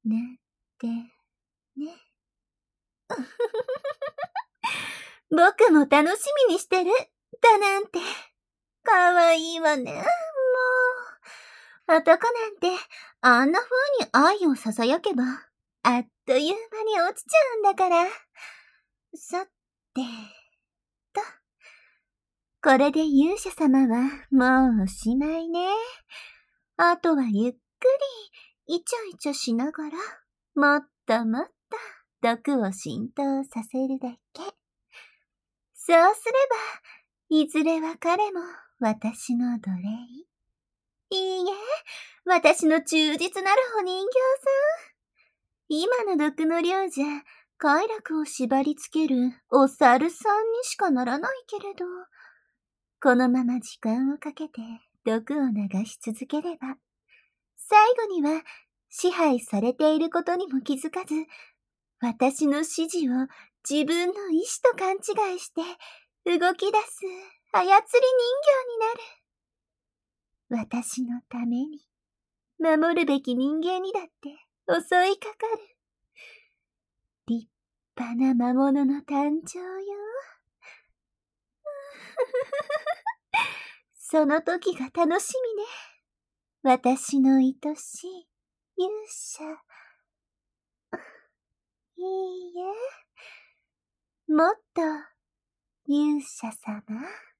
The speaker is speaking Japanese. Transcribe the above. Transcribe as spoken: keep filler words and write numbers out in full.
なってね。僕も楽しみにしてる、だなんて。かわいいわね、もう。男なんて、あんな風に愛を囁けば、あっという間に落ちちゃうんだから。さて、と。これで勇者様はもうおしまいね。あとはゆっくり、イチャイチャしながら、もっともっと毒を浸透させるだけ。そうすれば、いずれは彼も私の奴隷。いいえ、私の忠実なるお人形さん。今の毒の量じゃ、快楽を縛り付けるお猿さんにしかならないけれど、このまま時間をかけて毒を流し続ければ、最後には支配されていることにも気づかず、私の指示を自分の意志と勘違いして動き出す操り人形になる。私のために、守るべき人間にだって襲いかかる。立派な魔物の誕生よ。その時が楽しみね。私の愛しい勇者。いいえ。もっと勇者様。